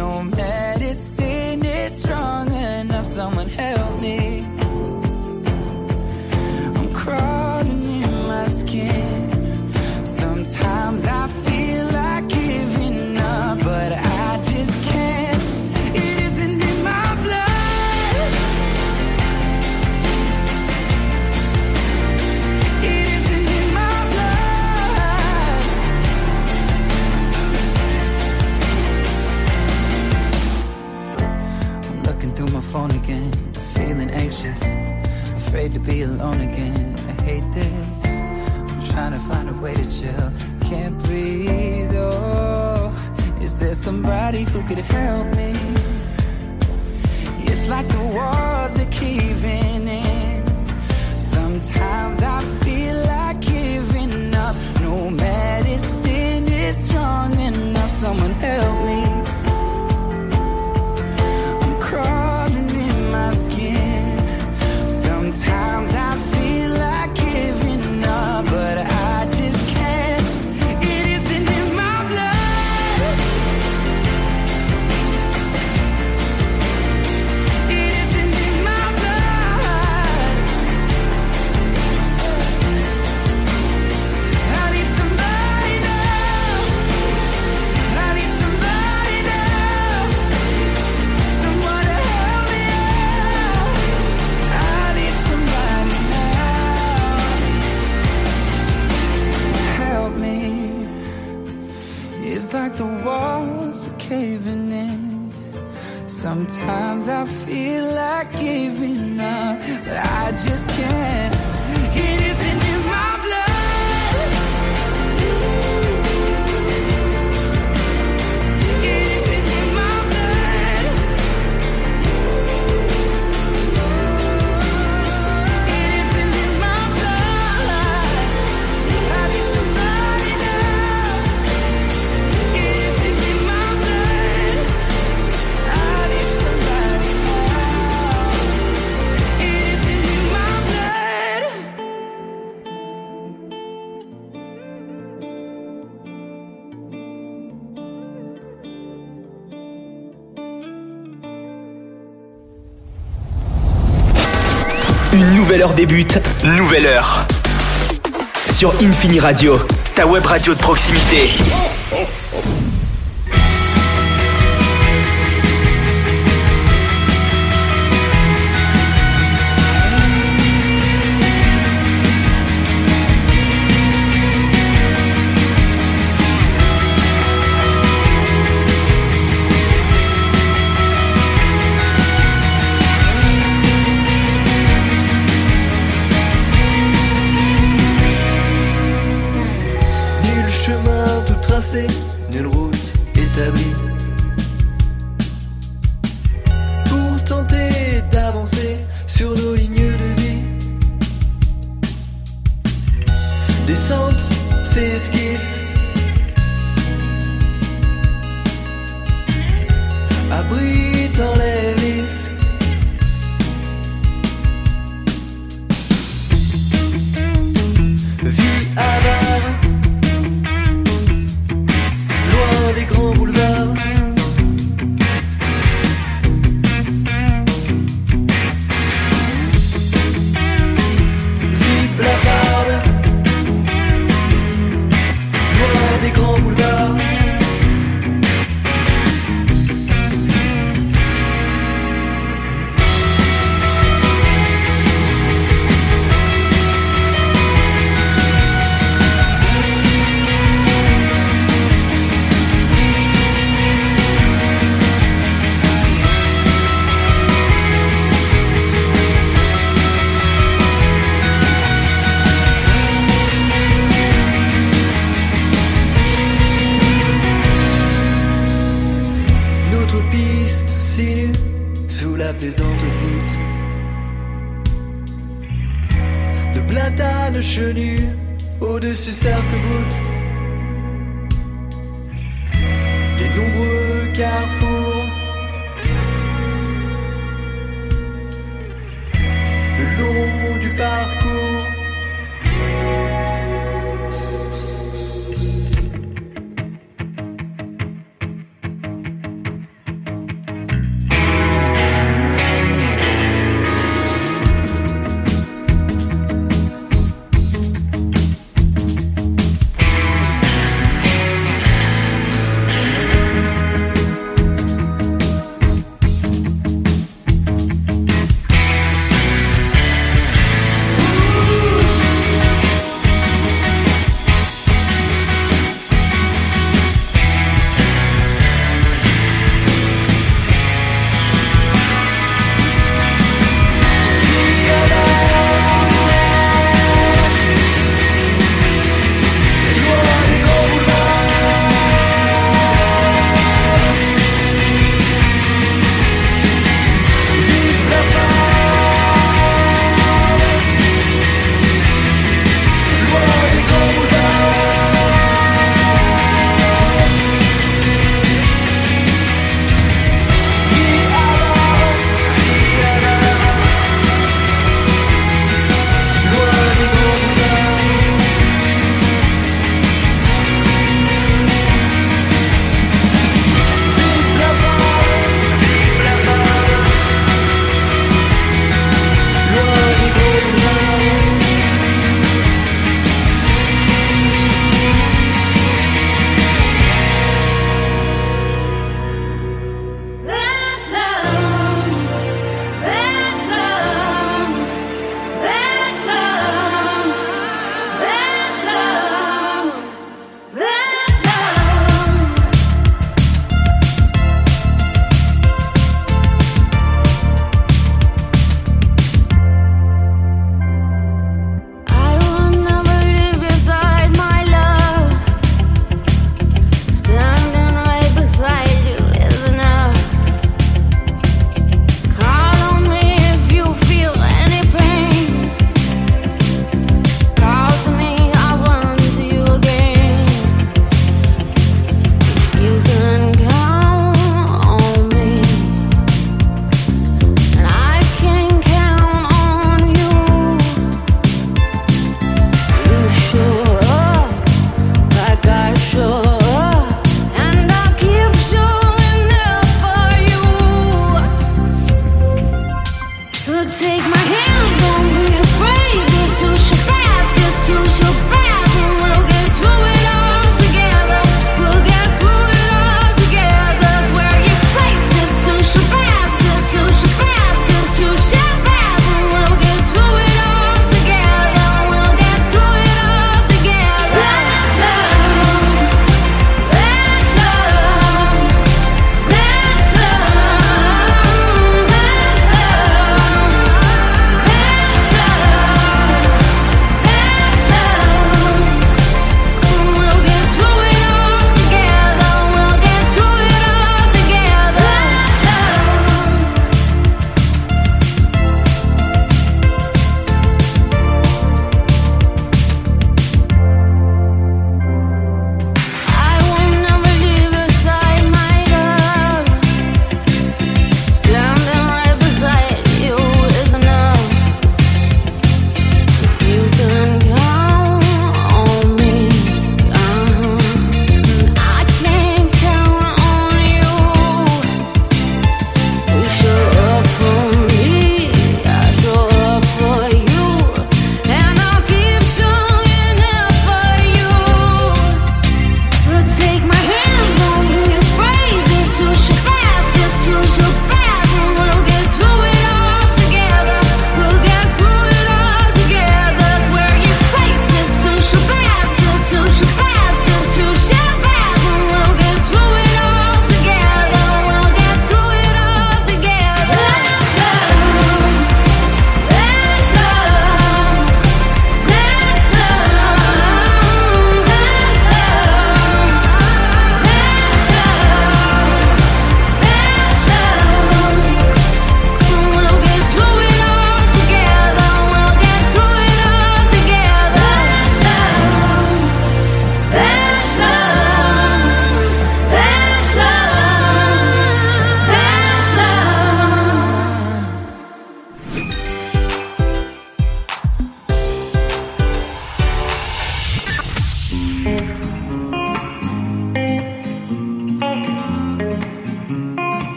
No medicine is strong enough. Someone help me. I'm crawling in my skin. Sometimes I feel like giving up, but I just can't. It isn't in my blood. It isn't in my blood. I'm looking through my phone again, feeling anxious, afraid to be alone again. I hate this. I'm trying to find a way to chill. Can't breathe, oh. Is there somebody who could help me? It's like the walls are caving in. Sometimes I feel like giving up. No medicine is strong enough. Someone help me. I'm crawling in my skin. Sometimes I feel like giving up, but I just can't. It isn't in my blood. It isn't in my blood. I need somebody now. I need somebody now. Someone to help me out. I need somebody now. Help me. It's like the walls are caving in. Sometimes I feel like giving up, but I just can't. It isn't in my blood. It isn't in my blood. It isn't in my blood. I need somebody now. It isn't in my blood. I need somebody now. It isn't in my blood. Une nouvelle heure débute, nouvelle heure. Sur Infini Radio, ta web radio de proximité. Nul chemin tout tracé, nulle route établie. Pour tenter d'avancer sur nos lignes de vie. Descente, s'esquisse. Abritant les vices. Vie avare. Loin des grands boulevards. Vie blafarde. Loin des grands boulevards. Notre piste sinue sous la plaisante voûte de platanes chenus au-dessus s'arc-boute. Les nombreux carrefours le long du parcours.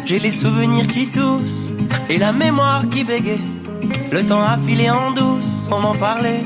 J'ai les souvenirs qui toussent et la mémoire qui bégaye. Le temps a filé en douce sans m'en parler.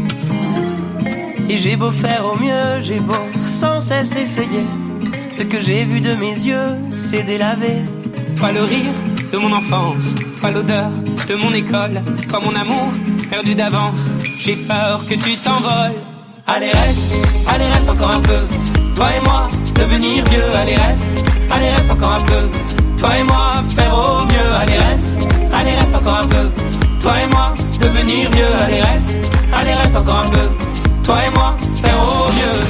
Et j'ai beau faire au mieux, j'ai beau sans cesse essayer. Ce que j'ai vu de mes yeux, c'est délavé. Toi le rire de mon enfance, toi l'odeur de mon école, toi mon amour perdu d'avance. J'ai peur que tu t'envoles. Allez reste encore un peu. Toi et moi, devenir vieux. Allez reste encore un peu. Toi et moi, faire au mieux. Allez reste encore un peu. Toi et moi, devenir vieux. Allez reste encore un peu. Toi et moi, faire au mieux.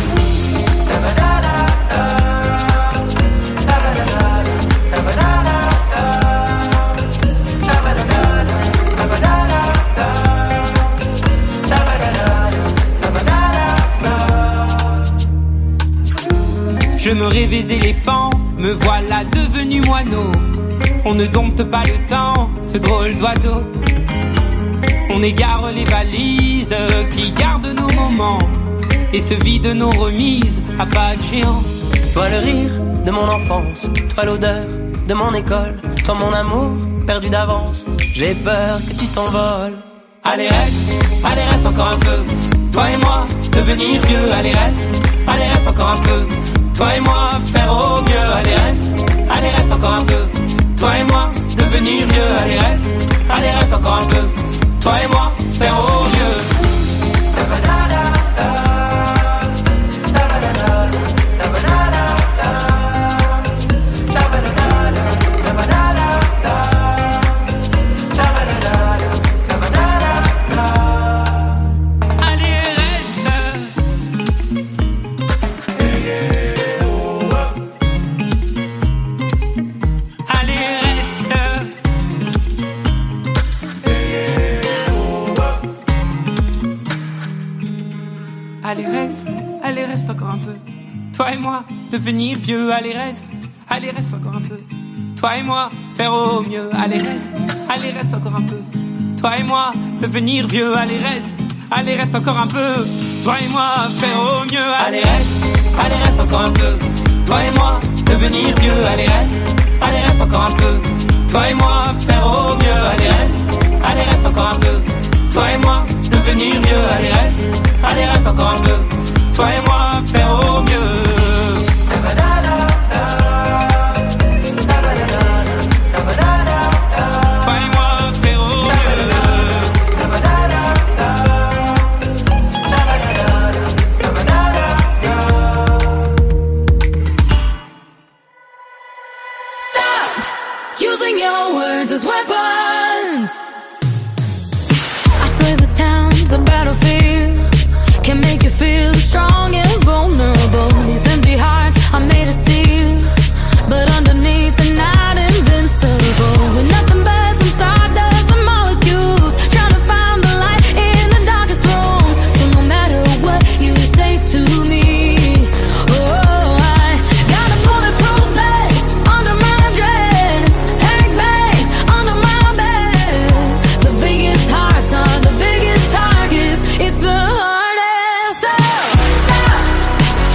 Je me rêvais éléphant, me voilà devenu moineau. On ne dompte pas le temps, ce drôle d'oiseau. On égare les valises qui gardent nos moments et se vident nos remises à pas de géant. Toi le rire de mon enfance, toi l'odeur de mon école, toi mon amour perdu d'avance. J'ai peur que tu t'envoles. Allez reste encore un peu. Toi et moi, devenir vieux. Allez reste encore un peu. Toi et moi, faire au mieux. Allez reste encore un peu. Toi et moi, devenir vieux. Allez reste encore un peu. Toi et moi, faire au mieux. Allez reste encore un peu. Toi et moi, devenir vieux. Allez reste encore un peu. Toi et moi, faire au mieux. Allez reste encore un peu. Toi et moi, devenir vieux. Allez reste encore un peu. Toi et moi, faire au mieux. Allez reste encore un peu. Toi et moi, devenir vieux. Allez reste encore un peu. Toi et moi, faire au mieux. Allez reste encore un peu. Toi et moi, devenir vieux. Allez reste encore un peu. Toi et moi, faire au mieux. Toi et moi, faire au mieux. Stop using your words as weapons. I swear this town's a battlefield. Can make you feel strong and vulnerable. These empty hearts are made of steel, but underneath they're not invincible. We're nothing but some stardust and molecules, trying to find the light in the darkest rooms. So no matter what you say to me, oh, I got a bulletproof vest under my dress, egg bags under my bed. The biggest hearts are the biggest targets. It's the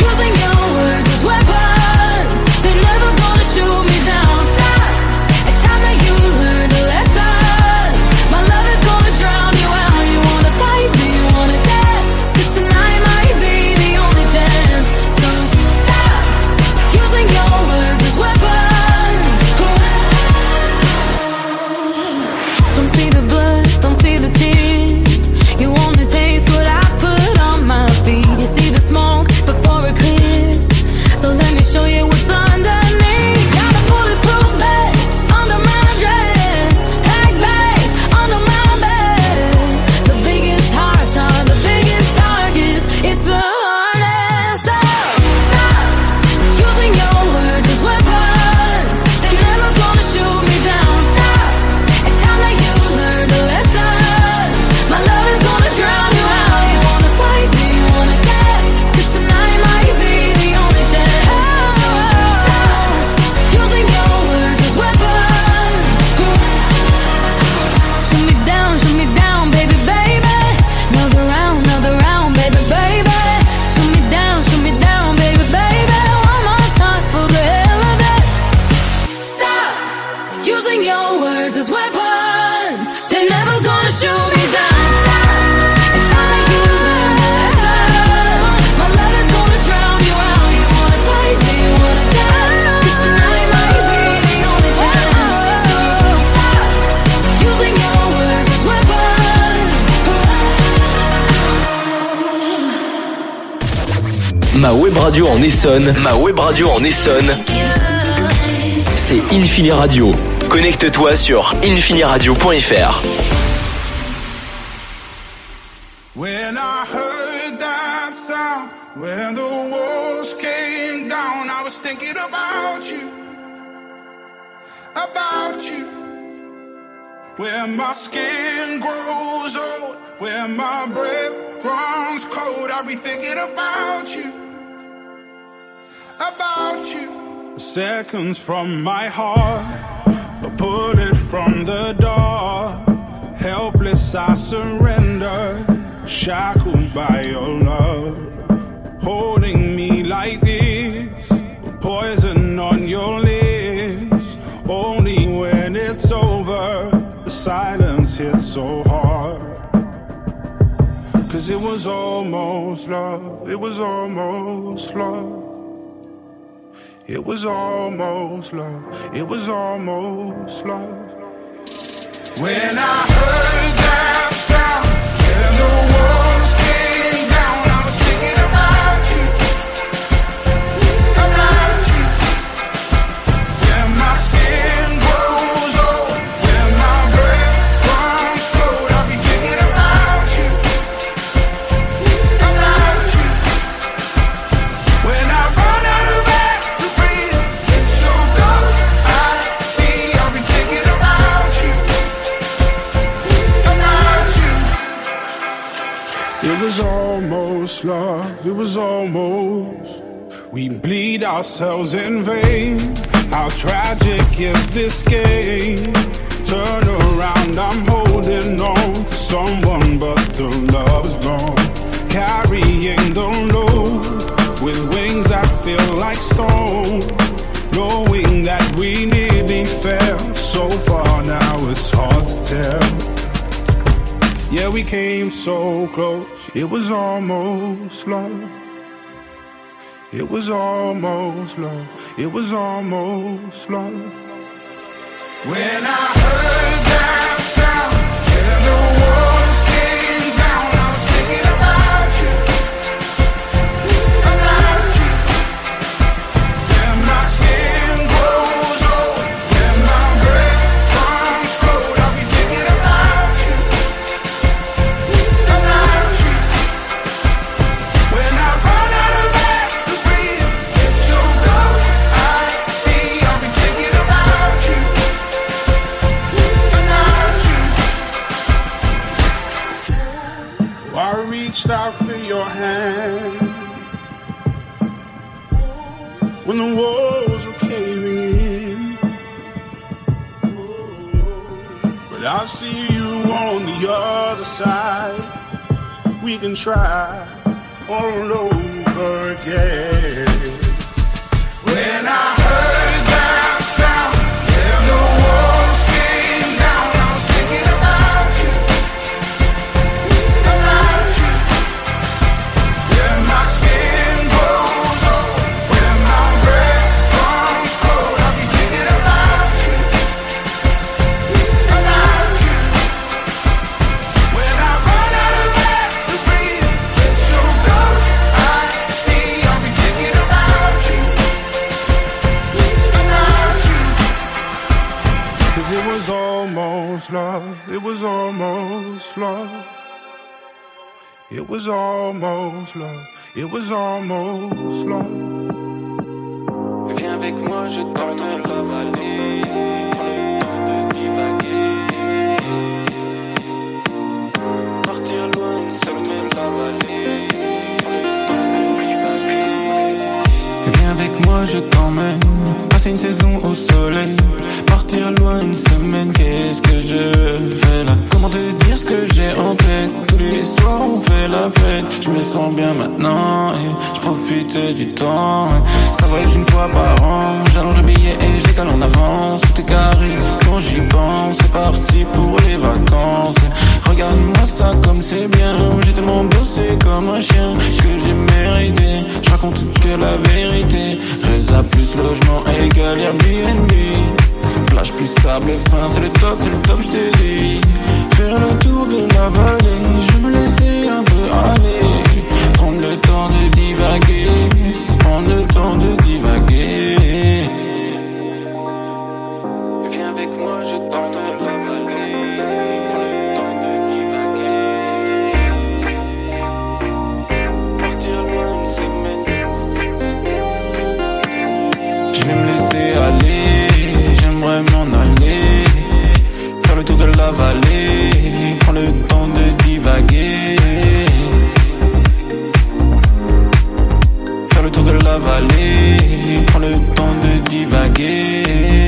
Ma web radio en Essonne. Ma web radio en Essonne. C'est Infini Radio. Connecte-toi sur infiniradio.fr. When I heard that sound, when the walls came down, I was thinking about you. When my skin grows old, when my breath runs cold, I'll be thinking about you. Seconds from my heart, a bullet from the door. Helpless I surrender, shackled by your love. Holding me like this, poison on your lips. Only when it's over, the silence hits so hard. 'Cause it was almost love, it was almost love. It was almost love, it was almost love. When I heard that sound, when the walls came down, I was thinking about you. When my skin grows old, when my breath runs cold, I'll be thinking about you. When I run out of air to breathe, it's your ghost I see, I'll be thinking about you. It was almost love, it was almost. We bleed ourselves in vain. How tragic is this game? Turn around, I'm holding on to someone, but the love is gone. Carrying the load with wings that feel like stone. Knowing that we nearly fell so far, now it's hard to tell. Yeah, we came so close, it was almost love. It was almost love, it was almost love. When I heard that sound, and the walls came down, I was thinking about you. When my skin grows old, when my breath runs cold, I'll be thinking about you. When I run out of air to breathe, it's your ghost I see, I'll be thinking about you. I reached out for your hand when the walls were caving in, but I see you on the other side. We can try all over again. When I heard that sound, and the walls came down, I was thinking about you. When my skin grows old, when my breath runs cold, I'll be thinking about you. When I run out of air to breathe, it's your ghost I see, I'll be thinking about you. 'Cause it was almost love, it was almost love. It was almost love, it was almost love. Viens avec moi, je t'emmène la vallée. Prends le temps de divaguer. Partir loin, une semaine la vallée. Prends le temps de divaguer. Viens avec moi, je t'emmène. Passer une saison au soleil. Partir loin une semaine, qu'est-ce que je fais là? Comment te dire ce que j'ai en tête? Tous les soirs on fait la fête. Je me sens bien maintenant et je profite du temps. Ça voyage une fois par an. J'allonge le billet et je décale en avance. Tout est carré quand j'y pense. C'est parti pour les vacances. Regarde-moi ça comme c'est bien. J'ai tellement bossé comme un chien que j'ai mérité. Je raconte que la vérité. Reza plus logement égal Airbnb. Plage plus sable fin, c'est le top, je t'ai dit. Faire le tour de la vallée, je me laissais un peu aller. Prendre le temps de divaguer. l'avaler. Prends le temps de divaguer.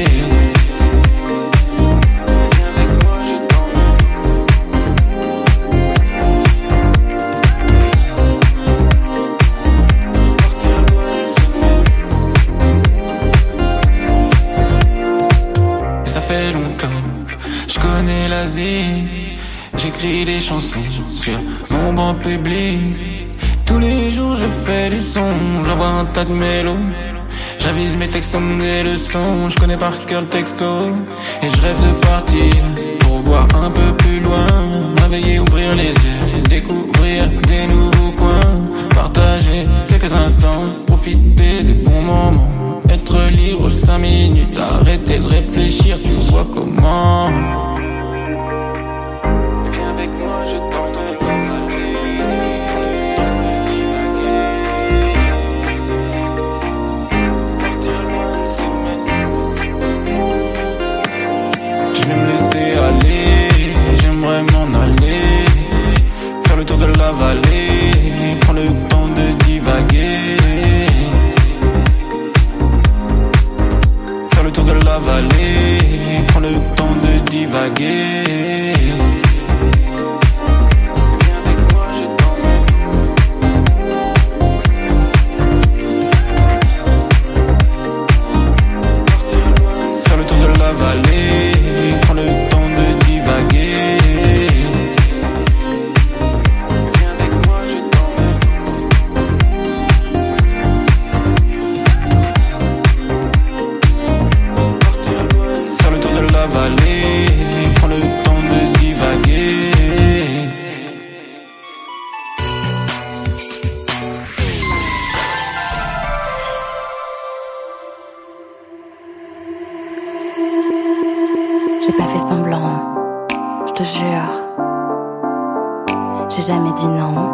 Fait longtemps, je connais l'Asie. J'écris des chansons sur mon banc public. Tous les jours je fais du son, j'envoie un tas de mélos. J'avise mes textes comme des leçons. Je connais par cœur le texto. Et je rêve de partir pour voir un peu plus loin. M'éveiller, ouvrir les yeux, découvrir des nouveaux coins. Partager quelques instants, profiter des bons moments. Être libre 5 minutes, arrêter de réfléchir, tu vois comment. Viens avec moi, je t'emmène aller. Partir loin, c'est maintenant. Je vais me laisser aller, j'aimerais m'en aller. Faire le tour de la vallée, prends le temps de divaguer. Tour de la vallée, prends le temps de divaguer. Viens avec moi, je t'emmène. Faire le tour de la vallée, prends le temps de divaguer. Viens avec moi, je la vallée, prends le temps de divaguer. J'ai pas fait semblant, je te jure. J'ai jamais dit non.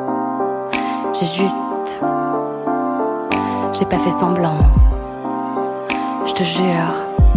J'ai pas fait semblant, je te jure.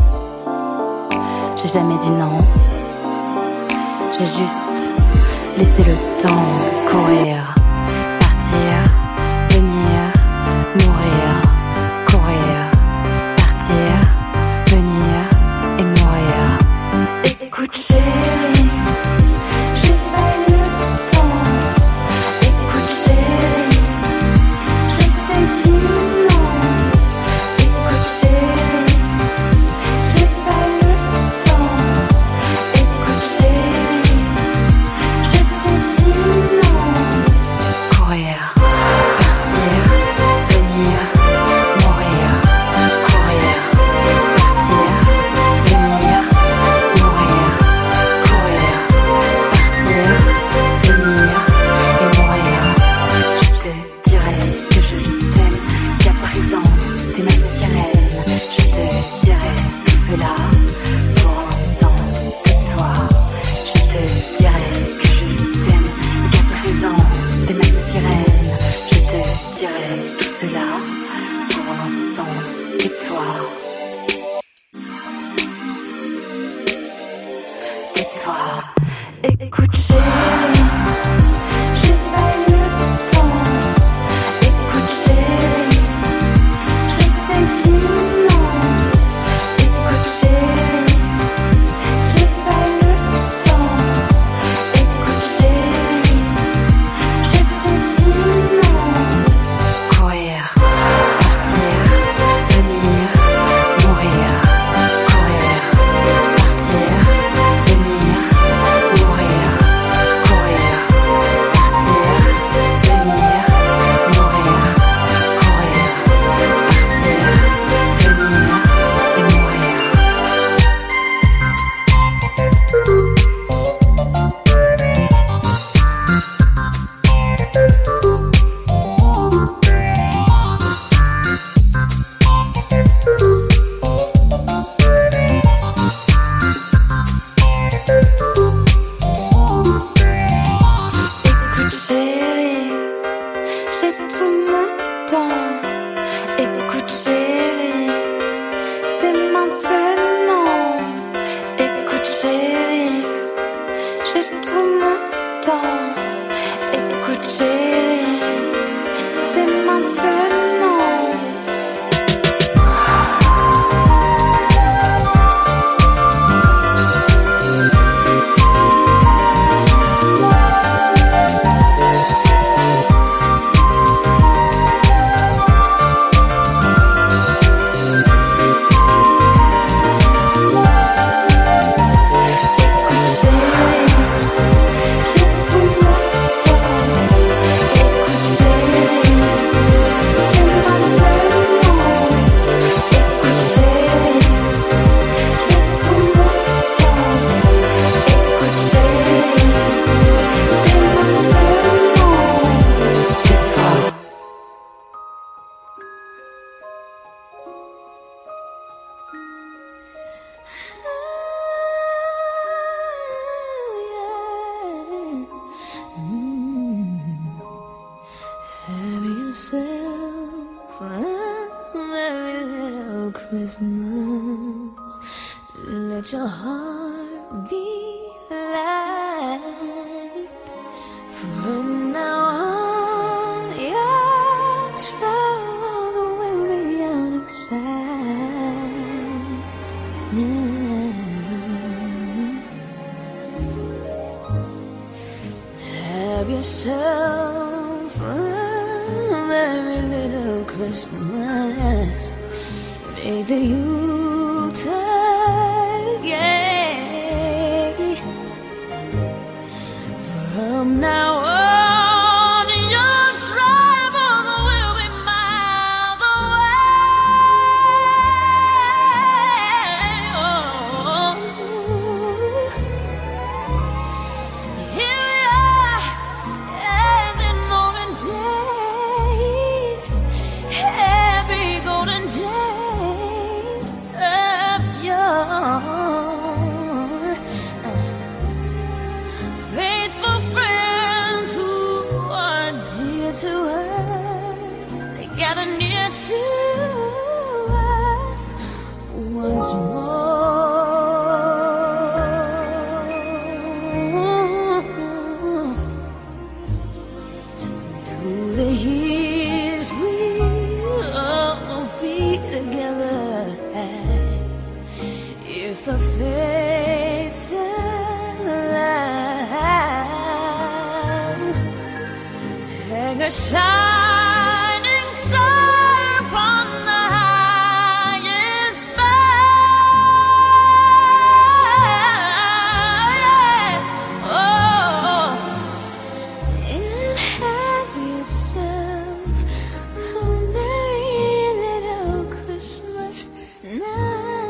J'ai jamais dit non. J'ai juste laissé le temps courir. Partir, venir, mourir. Courir, partir, venir et mourir. Écoute chérie, j'ai pas eu le temps. Écoute chérie, je t'ai dit non. Écoute chérie, j'ai pas eu le temps. Écoute chérie, je t'ai dit non. Courir, partir, venir, mourir. Courir, partir, venir, mourir. Courir, partir, venir et mourir. Je te dirai que je t'aime, qu'à présent t'es ma sirène. Je te dirai tout cela pour l'instant, tais-toi. Je te dirai que je t'aime, qu'à présent t'es ma sirène. Je te dirai tout cela pour l'instant, tais-toi. Tais-toi. Écoute chérie, j'ai pas eu le temps. Écoute chérie, je t'ai dit non. Écoute chérie, j'ai pas eu le temps. Écoute chérie, je t'ai dit non. Courir, partir, venir, mourir. Courir, partir, venir, mourir. Courir, partir, venir, mourir. Courir, partir, venir et mourir. Écoute chérie, j'ai tout mon temps. Écoute chérie, c'est maintenant. Écoute chérie, j'ai tout mon temps. Écoute chérie, c'est maintenant. merry little Christmas. Let your heart be light. From now on, your troubles will be out of sight. Have yourself a merry little Christmas. Make the Yuletide gay. From now on, your troubles will be miles away. Oh. Here we are, as in olden days, happy golden days of yore. Faithful friends who are dear to us, they gather near to us once more. Through the years we'll all be together if the fates allow. Hang a shining star upon the highest bough. Oh, and have yourself a merry little Christmas now.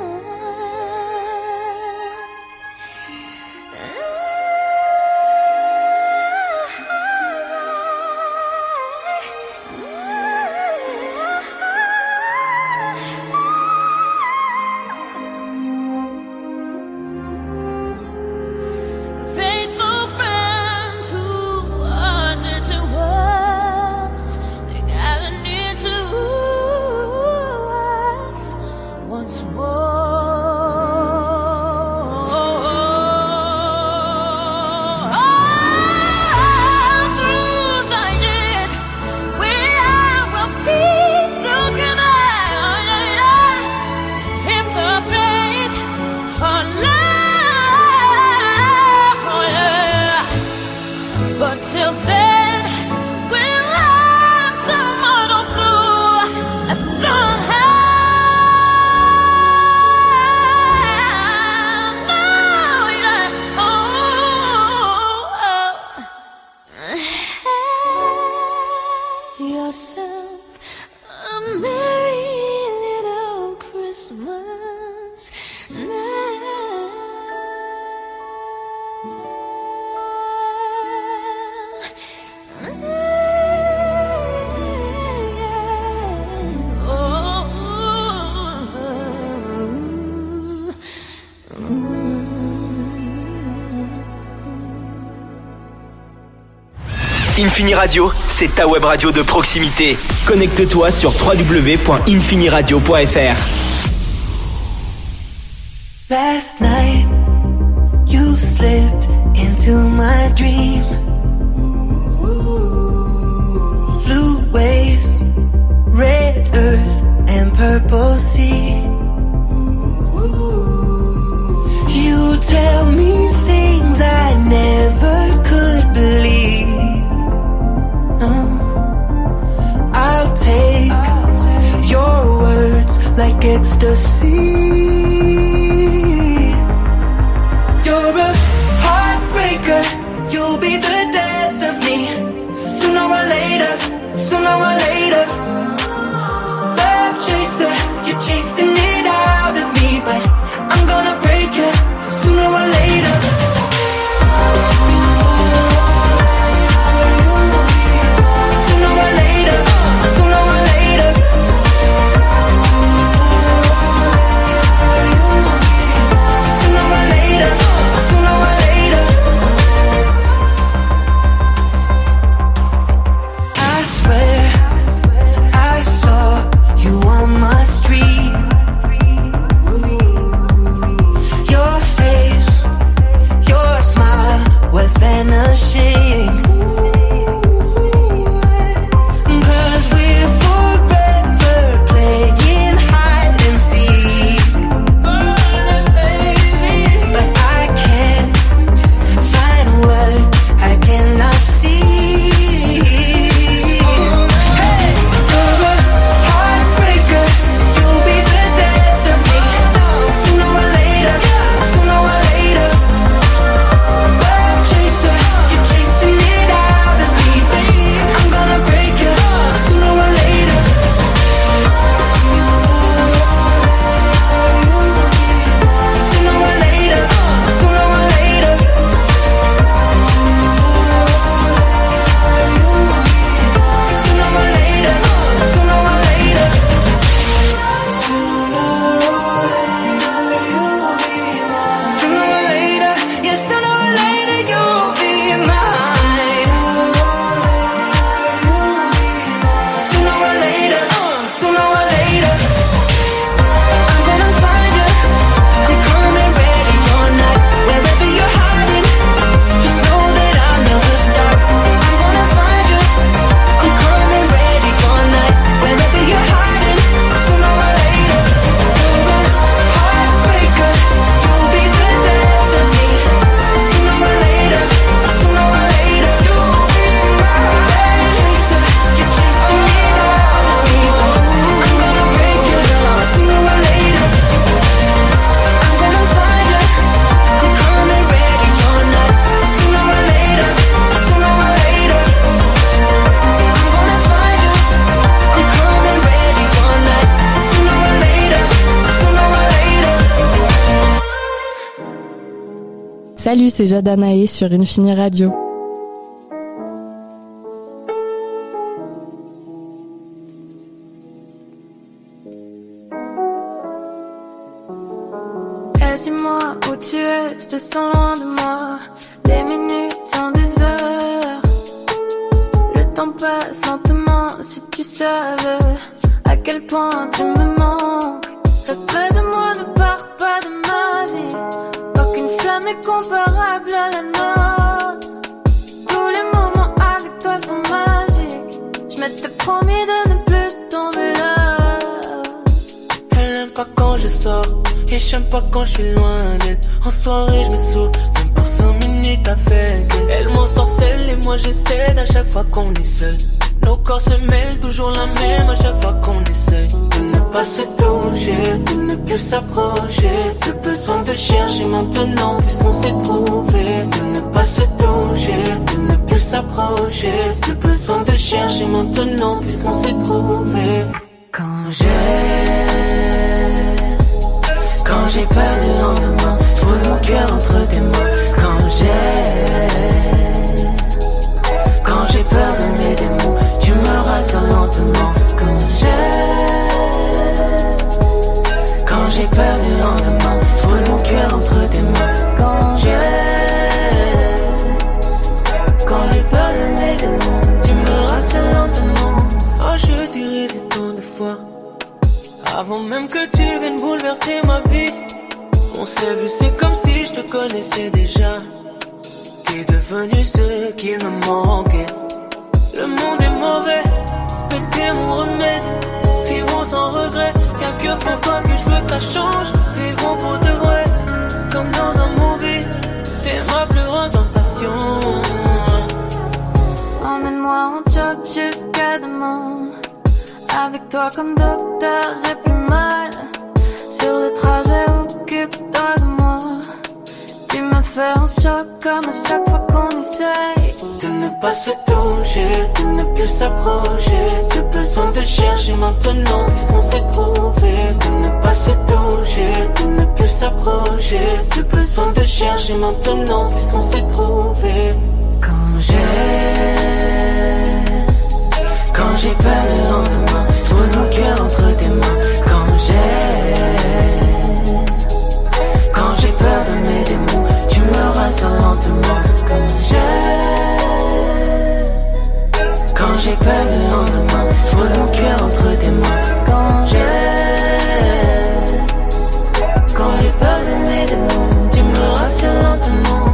Faithful friends who are dear to us, they gather near to us once through the years, we will be together. If the fates allow, but till then, we'll have to muddle through somehow. Have yourself a merry little Christmas Infini Radio, c'est ta web radio de proximité. Connecte-toi sur www.infiniradio.fr. Last night, you slipped into my dream. Blue waves, red earth, and purple sea. You tell me things I never could believe. No, I'll take your words like ecstasy. You're a heartbreaker, you'll be the death of me. Sooner or later, sooner or later. Love chaser, you're chasing it out of me, but I'm gonna break you sooner or later. Sooner or later, sooner or later. Salut, c'est Jade Anaé sur Infini Radio. Dis-moi où tu es, je te sens loin de moi. Les minutes sont des heures. Le temps passe lentement. Si tu savais à quel point tu me manques. Reste près de moi, ne pars pas de ma vie. Aucune flamme est comparable à la nôtre. Tous les moments avec toi sont magiques. Je m'étais promis de ne plus tomber là. Elle n'aime pas quand je sors. Et j'aime pas quand je suis loin d'elle. En soirée je me saoule, même pour 5 minutes avec elle. Elle m'ensorcelle et moi j'essaie à chaque fois qu'on est seul. Nos corps se mêlent, toujours la même à chaque fois qu'on essaie. De ne pas se toucher, de ne plus s'approcher. Plus besoin de chercher maintenant puisqu'on s'est trouvé. De ne pas se toucher, de ne plus s'approcher. Plus besoin de chercher maintenant puisqu'on s'est trouvé. Quand j'ai peur du lendemain, je pose mon cœur entre tes mains. Quand j'ai peur de mes démons, tu me rassures lentement. Quand j'ai peur du lendemain, je pose mon cœur entre tes mains. Quand j'ai peur de mes démons, tu me rassures lentement. Oh, je t'ai rêvé tant de fois. Avant même que tu viennes bouleverser ma vie. On s'est vu, c'est comme si je te connaissais déjà. T'es devenu ce qu'il me manquait. Le monde est mauvais, mais t'es mon remède. Vivons sans regret, y'a que pour toi que je veux que ça change. Vivons pour de vrai, comme dans un movie. T'es ma plus grande tentation. Emmène-moi en job jusqu'à demain. Avec toi comme docteur, j'ai plus mal. Sur le trajet, occupe-toi de moi. Tu me fais un choc comme à chaque fois qu'on essaye. De ne pas se toucher, de ne plus s'approcher. Plus besoin de chercher maintenant puisqu'on s'est trouvé. De ne pas se toucher, de ne plus s'approcher. Plus besoin de chercher maintenant puisqu'on s'est trouvé. Quand j'ai peur du lendemain, je pose mon cœur entre tes mains. Quand j'ai peur de mes démons, tu me rassures lentement. Quand j'ai peur du lendemain, je pose mon cœur entre tes mains. Quand j'ai peur de mes démons, tu me rassures lentement.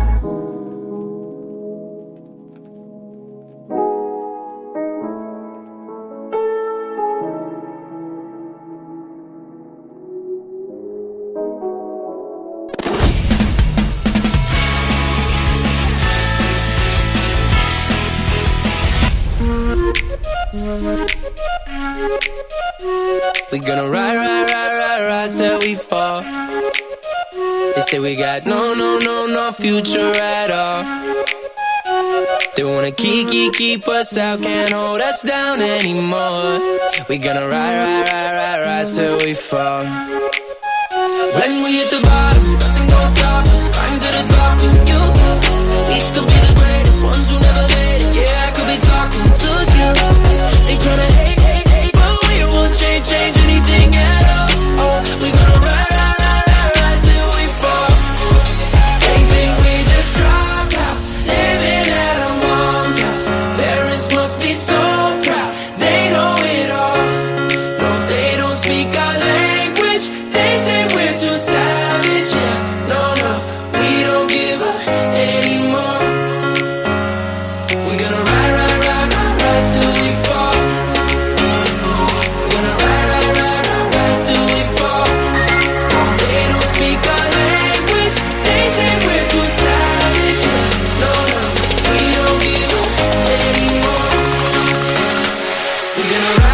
We gonna ride till we fall. They say we got no future at all. They wanna keep us out, can't hold us down anymore. We gonna ride till we fall. When we hit the bottom, nothing gonna stop us. Climb to the top with you. We could be the greatest ones who never made it. Yeah, I could be talking to you. They tryna hate, but we won't change anything at all. Oh, we gonna ride till we fall. They think we just dropped out, living at our mom's house. Parents must be so proud, they know it all. No, they don't speak our language. They say we're too savage. Yeah, no, we don't give up anymore. We're gonna ride till we fall. Gonna ride till we fall. They don't speak our language. They say we're too savage. Yeah, no, we don't give up anymore. We're gonna ride.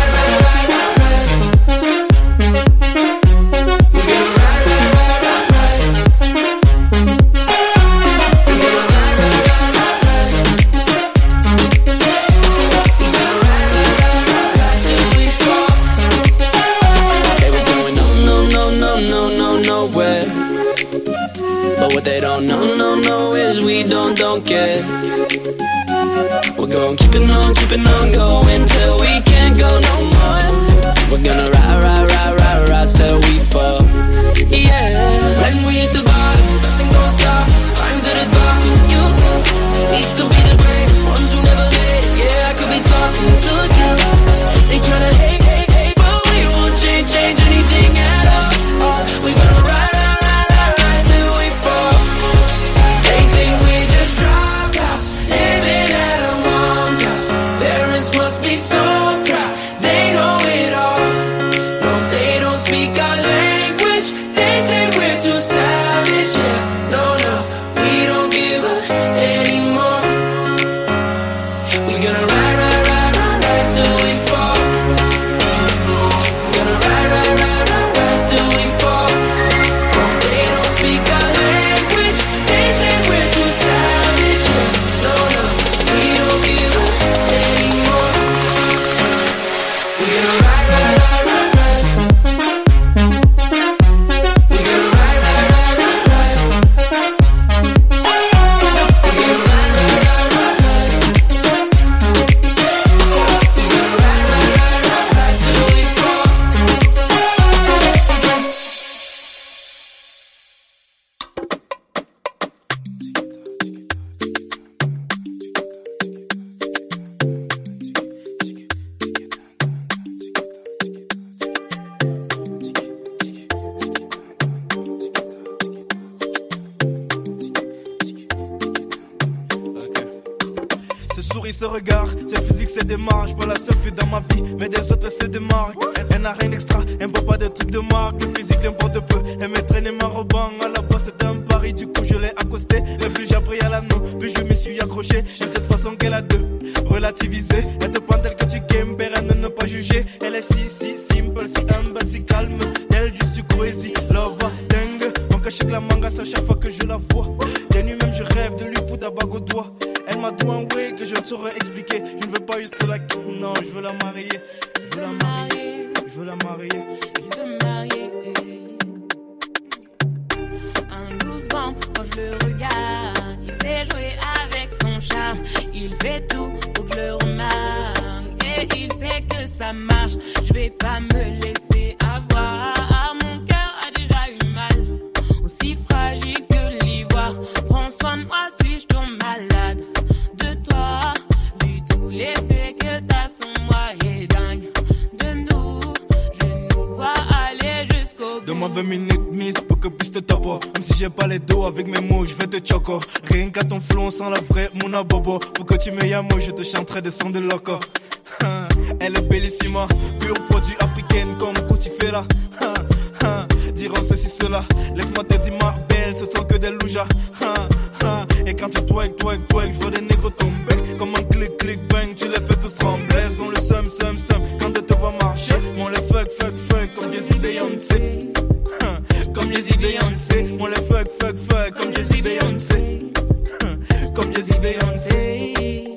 But what they don't know cause we don't care. We're gonna keep it on going till we can't go no more. We're gonna rise till we fall. Yeah. When we hit the bottom, nothing gon' stop us. Climb to the top, and you know we could be the greatest ones who never made it. Yeah, I could be talking to you. They tryna hate, but we won't change anything at all. We gonna rise till we fall. They think we just drop house, living at our mom's house. Parents must be so proud, they know it all. No, they don't speak our language. They say we're too savage. Yeah, no, we don't give up anymore. We gonna rise till we fall. Gonna rise till we fall. No, they don't speak our language. They say we're too savage. Yeah, no, we don't give up anymore. We gonna rise. Ce sourire, ce regard, ce physique, c'est des marques. Pas la seule fille dans ma vie, mais des autres, c'est des marques. Elle n'a rien d'extra, elle boit pas de trucs de marque. Le physique l'importe peu, elle m'a traîné ma roban. À la base, c'était un pari, du coup, je l'ai accosté. Et plus j'ai appris à l'anneau, plus je me suis accroché. J'aime cette façon qu'elle a de relativiser. Elle te prend tel que tu games, elle ne pas juger. Elle est si simple, si humble, si calme. Elle, je suis crazy, love, dingue. On cache de la mangasse à chaque fois que je la vois. Des nuits même, je rêve de lui pour ta bague au doigt. Elle m'a tout un way que je ne saurais expliquer. Je ne veux pas juste la quitter, non, je veux la marier. Je veux la marier, je veux la marier. Je veux marier. Un goosebump quand je le regarde. Il sait jouer avec son charme. Il fait tout pour que je le remarque. Et il sait que ça marche. Je vais pas me laisser avoir. Mon cœur a déjà eu mal. Aussi fragile que l'ivoire. Prends soin de moi si je tombe malade. De toi, vu tous les faits que t'as sur moi est dingue. De nous, je nous vois aller jusqu'au bout. Donne-moi 20 minutes, miss, pour que puisse te topo. Même si j'ai pas les dos, avec mes mots, je vais te choco. Rien qu'à ton flow, on sent la vraie Mouna Bobo. Pour que tu me yamo, je te chanterai des sons de loco. Elle est bellissima, pur produit africaine comme Gucci fait là. Diront ceci, cela. Laisse-moi te dire ma belle, ce sont que des loujas. Et quand tu twerk, je vois des négros tomber. Comme un clic, bang, tu les fais tous trembler. Ils ont le seum, quand tu te vois marcher. On les fuck, comme Jay-Z Beyoncé. Comme Jay-Z Beyoncé. On les fuck, comme Jay-Z Beyoncé. Comme Jay-Z Beyoncé.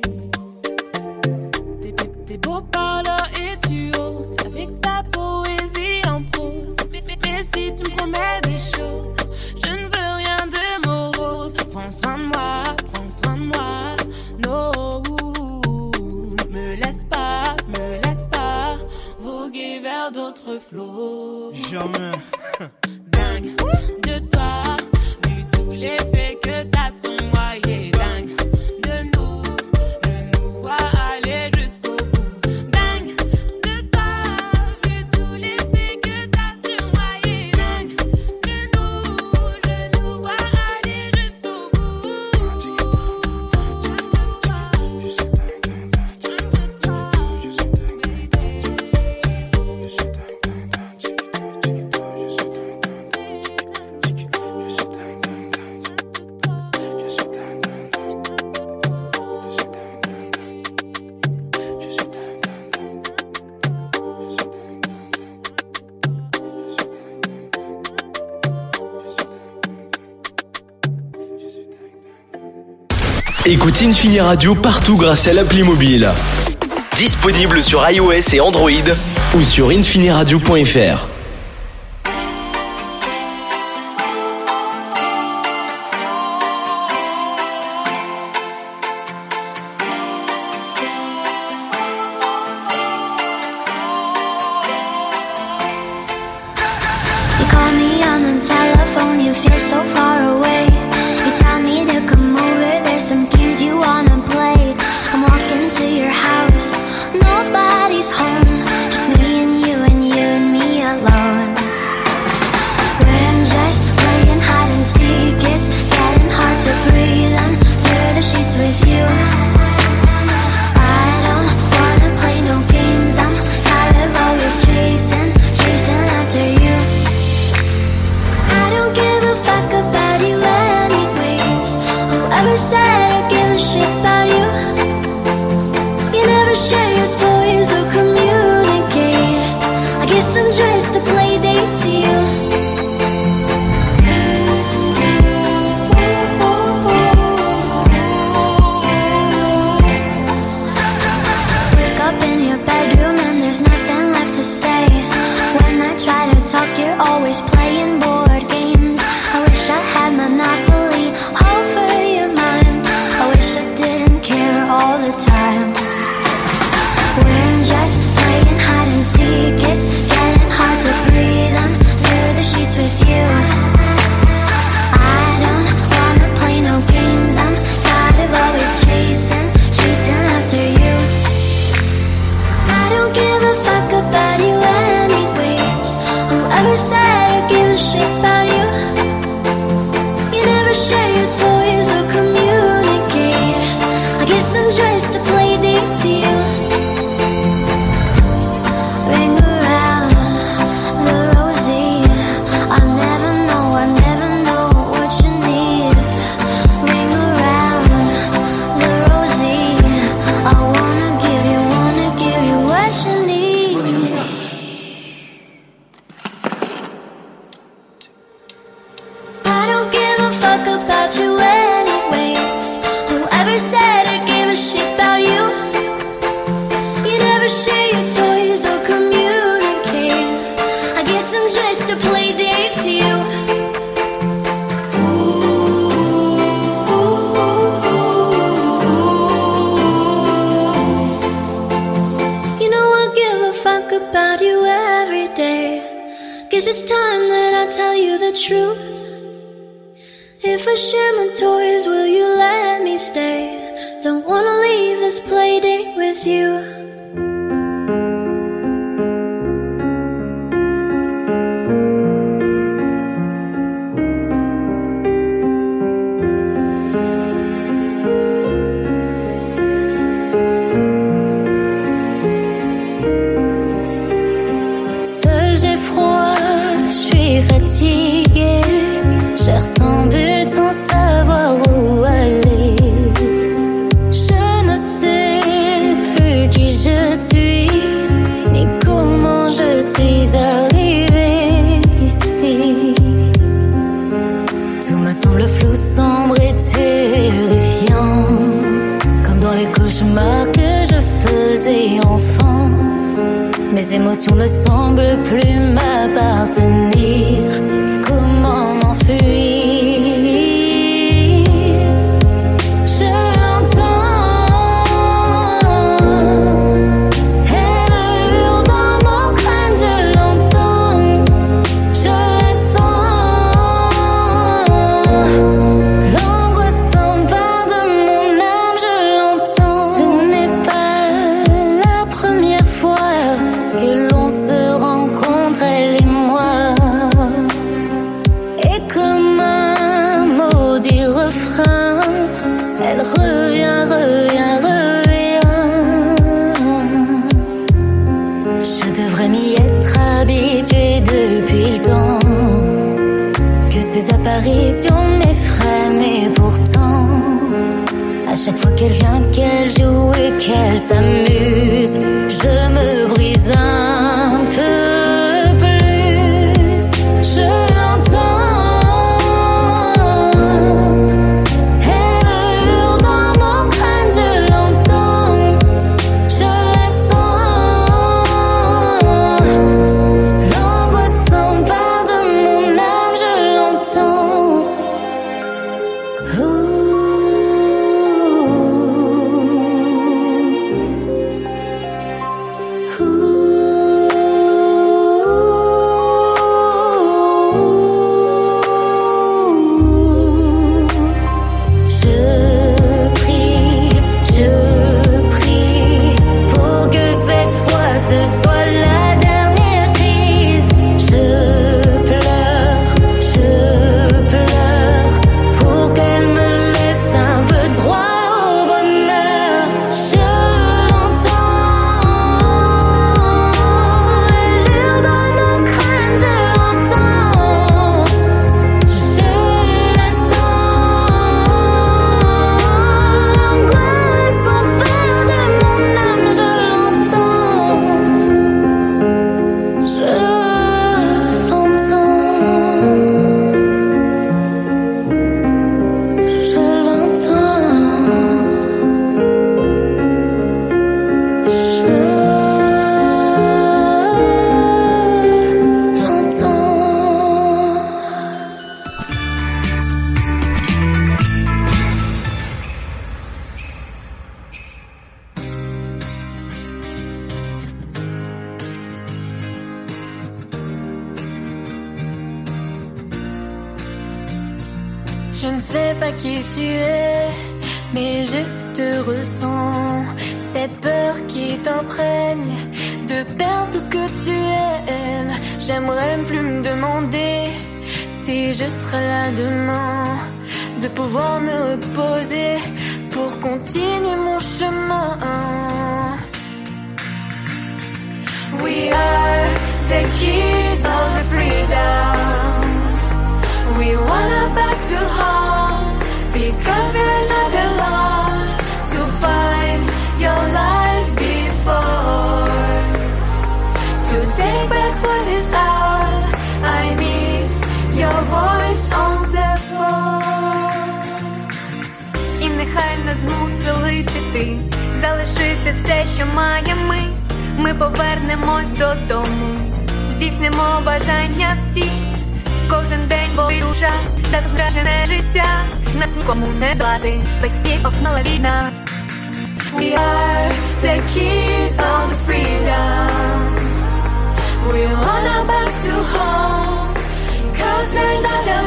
T'es beau parleur et tu oses. Avec ta poésie en prose. Mais si tu me promets des choses, je ne veux rien de morose. Prends soin de moi, no. Me laisse pas voguer vers d'autres flots. Jamais. Dingue de toi, vu tous les faits que t'as sur moi, yeah, dingue de nous, je nous vois aller jusqu'au bout. Dingue de toi, vu tous les faits que t'as sur moi, yeah, dingue de nous, je nous vois aller jusqu'au bout. Écoute Infini Radio partout grâce à l'appli mobile. Disponible sur iOS et Android ou sur infiniradio.fr. call me on the telephone, you feel so far away. You tell me to come over, there's some games you wanna play. I'm walking to your house, nobody's home, just me and you and you and me alone. We're just playing hide and seek, it's getting hard to breathe under the sheets with you. I don't wanna play no games, I'm tired of always chasing after you. I don't give a fuck about you anyways. Whoever said I give a shit about you? You never share your toys or communicate. I guess I'm just a play date to you. Wake up in your bedroom and there's nothing left to say. When I try to talk, you're always playing board games. I wish I had Monopoly over your mind. I wish I didn't care all the time. We're just playing hide and seek, it's getting hard to breathe under the sheets with you. I don't wanna play no games, I'm tired of always chasing after you. I don't give a fuck about you anyways. Whoever said I give a shit about you? You never share your toys or communicate. I guess I'm just a play date to you. Ring around the rosy, I never know what you need. Ring around the rosy, I wanna give you what you need. I don't give a fuck about you anyways. Whoever said I gave a shit about you? You never share your toys or communicate. I guess I'm just a play date to you. You know I give a fuck about you every day. Guess it's time that I tell you the truth. If I share my toys, will you let me stay? Don't wanna leave this play date with you. Seul j'ai froid, je suis fatiguée. Cherche sans but, sans savoir où aller. Je ne sais plus qui je suis, ni comment je suis arrivée ici. Tout me semble flou, sombre et terrifiant, comme dans les cauchemars que je faisais enfant. Mes émotions ne semblent plus m'appartenir. Comment m'enfuir? Je l'entends, elle hurle dans mon crâne, je l'entends, je la sens. L'angoisse s'empare de mon âme, je l'entends. Ce n'est pas la première fois que l'on se rencontre, elle et moi. Et comme un maudit refrain, elle revient, revient, revient. Je devrais m'y être habituée depuis le temps que ces apparitions m'effraient, mais pourtant à chaque fois qu'elle vient, qu'elle joue et qu'elle s'amuse, je me brise un peu plus. Je l'entends, elle hurle dans mon crâne, je l'entends, je la sens. L'angoisse s'empare de mon âme, je l'entends. Ooh. Je ne sais pas qui tu es, mais je te ressens. Cette peur qui t'imprègne de perdre tout ce que tu aimes. J'aimerais plus me demander si je serai là demain, de pouvoir me reposer pour continuer mon chemin. We are the kids of the freedom. We wanna back to home because we're not alone to find your life before. To take back what is ours, I miss your voice on the phone. І нехай нас змусили піти, залишити все, що маємо ми. Ми повернемось додому, здійснимо бажання всі. Кожен день болить душа, загрожене життя. Нас нікому не дати, весь світ обмала війна. We are the kids of the freedom. We wanna back to home, 'cause we're not alone.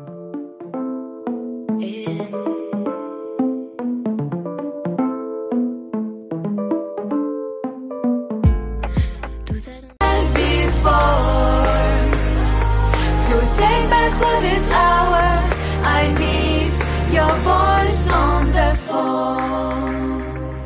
What is ours? I miss your voice on the phone.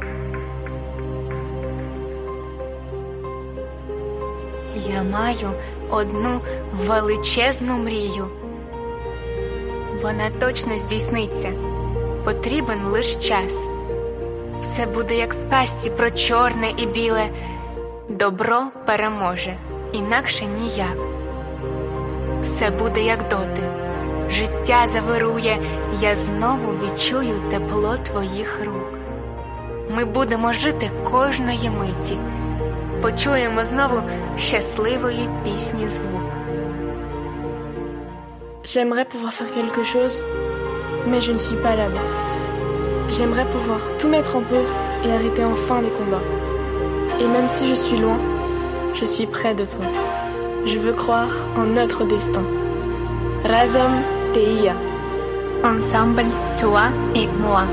Я маю одну величезну мрію. Вона точно здійсниться. Потрібен лиш час. Все буде як в казці про чорне і біле. Добро переможе, інакше ніяк. Все буде як доти, життя завирує, я знову відчую тепло твоїх рук. Ми будемо жити кожної миті, почуємо знову щасливої пісні звук. J'aimerais pouvoir faire quelque chose, mais je ne suis pas là-bas. J'aimerais pouvoir tout mettre en pause et arrêter enfin les combats. Et même si je suis loin, je suis près de toi. Je veux croire en notre destin. Razom Teia. Ensemble, toi et moi.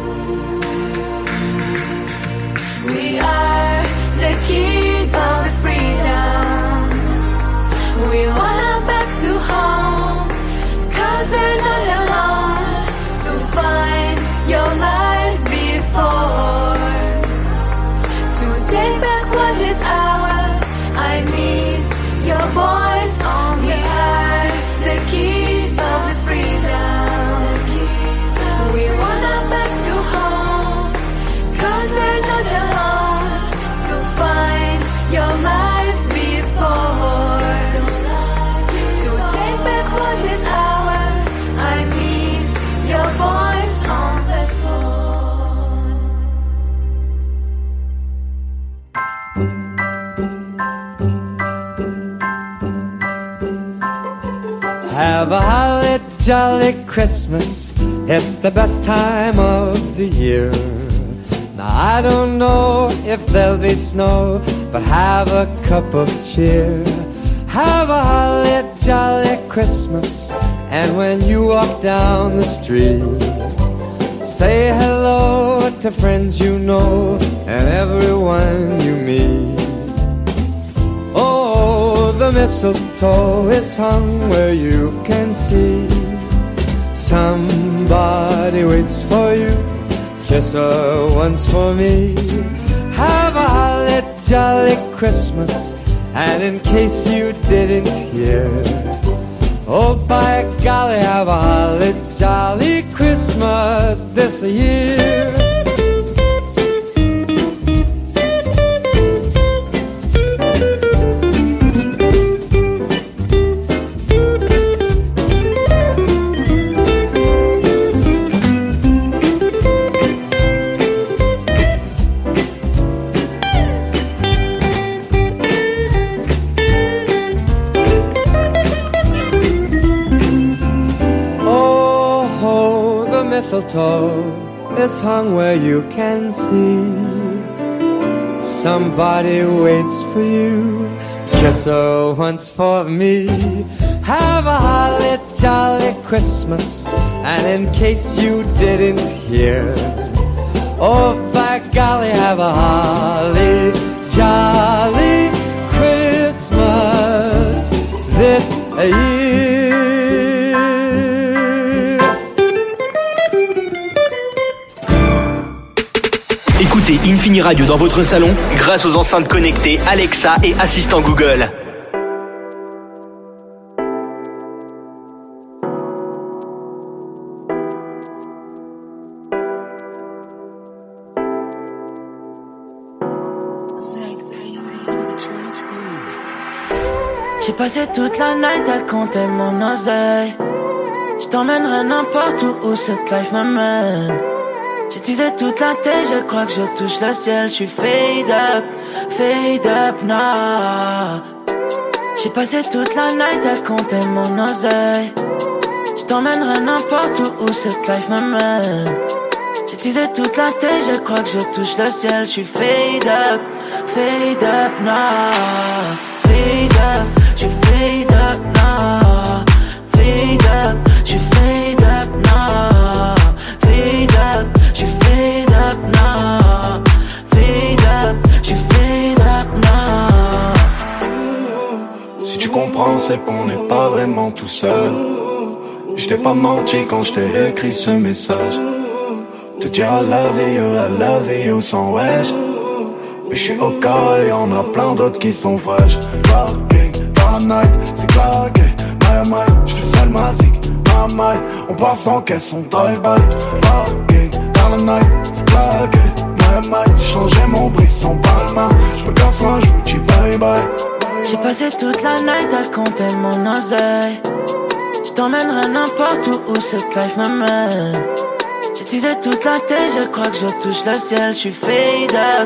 We are the kids of the freedom. We wanna back to home, 'cause we're not alone to find your life before. To take back what is ours, I miss your voice on the air. The kids of the freedom. We wanna back to home, 'cause we're not alone to find your life before. To take back what is ours, I miss your voice on the phone. Have a holly jolly Christmas, it's the best time of the year. Now I don't know if there'll be snow, but have a cup of cheer. Have a holly jolly Christmas, and when you walk down the street, say hello to friends you know and everyone you meet. The mistletoe is hung where you can see. Somebody waits for you, kiss her once for me. Have a holly jolly Christmas, and in case you didn't hear, oh by golly, have a holly jolly Christmas this year. Mistletoe is hung where you can see. Somebody waits for you, kiss her once for me. Have a holly jolly Christmas. And in case you didn't hear, oh by golly, have a holly jolly Christmas this year. Écoutez Infini Radio dans votre salon grâce aux enceintes connectées Alexa et assistant Google. J'ai passé toute la night à compter mon oseille. Je t'emmènerai n'importe où cette life m'amène. J'ai teasé toute la tête, je crois que je touche le ciel. Je suis fade up now. J'ai passé toute la night à compter mon oseille. Je t'emmènerai n'importe où cette life m'amène. J'ai teasé toute la tête, je crois que je touche le ciel. Je suis fade up now. Fade up, je fade up now. Fade up, je fade up now. Fade up, je fade up now. Fade up, je fade up now. Si tu comprends, c'est qu'on n'est pas vraiment tout seul. Je t'ai pas menti quand je t'ai écrit ce message. Te dire I love you sans wesh. Mais je suis au cas et y'en a plein d'autres qui sont fraîches. Parking dans la night, c'est claqué. My, je fais seul ma zik, my. On passe en caisse, on drive-by. Parking dans la night, c'est claqué. My, j'ai changé mon brisson par la main. Je me casse moi, je vous dis bye bye. J'ai passé toute la night à compter mon oseille. Je t'emmènerai n'importe où cette life m'amène. J'ai teasé toute la tête, je crois que je touche le ciel. Je suis fade up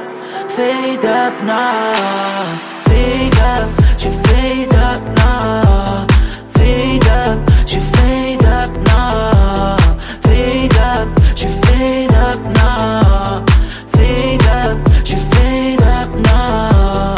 now. Fade up, je fade up now. Fade up, je fade up now. Fade up, je fade up now. Fade up, je fade up now.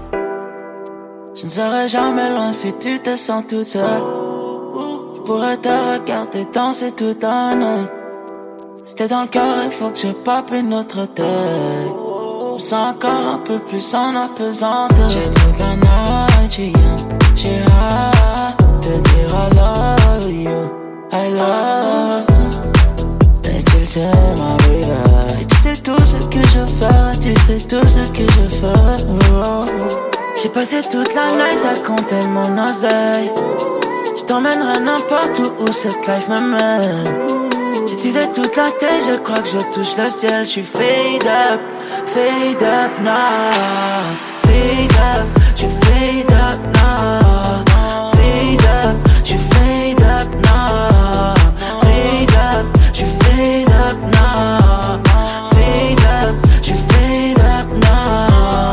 Je ne serai jamais loin si tu te sens toute seule. Je pourrais te regarder danser toute la nuit. Si t'es dans le cœur, il faut que je pape une autre tête. Je me sens encore un peu plus en apesanteur. J'ai toute la night, j'ai hâte de dire I love you, I love you. Et tu le sais, ma baby. Et tu sais tout ce que je fais, tu sais tout ce que je fais. Oh. J'ai passé toute la night à compter mon oseille. Je t'emmènerai n'importe où cette life m'amène. J'ai teasé toute la tête, je crois que je touche le ciel. Je suis fade up now. Fade up, je fade up now. Fade up, je fade up now. Fade up, je fade up now. Fade up, je fade up now.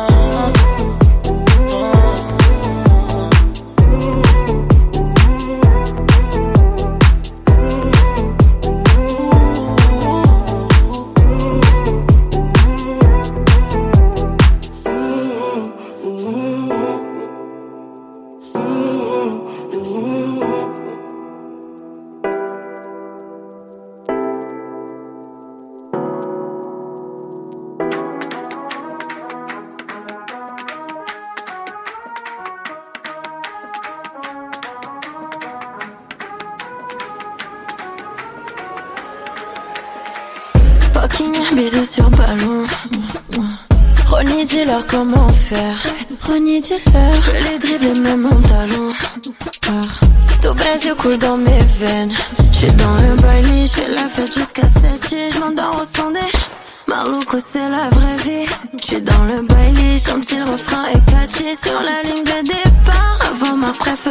Bisous sur ballon. Ronnie, dis-leur comment faire. Ronnie, dis-leur que les dribbles même mon talon. Tout baise coule dans mes veines. J'suis dans le bailli, j'fais la fête jusqu'à 7h. J'm'endors au son des Marlouco, c'est la vraie vie. J'suis dans le bailli, chante le refrain et catchy. Sur la ligne de départ, avant ma préf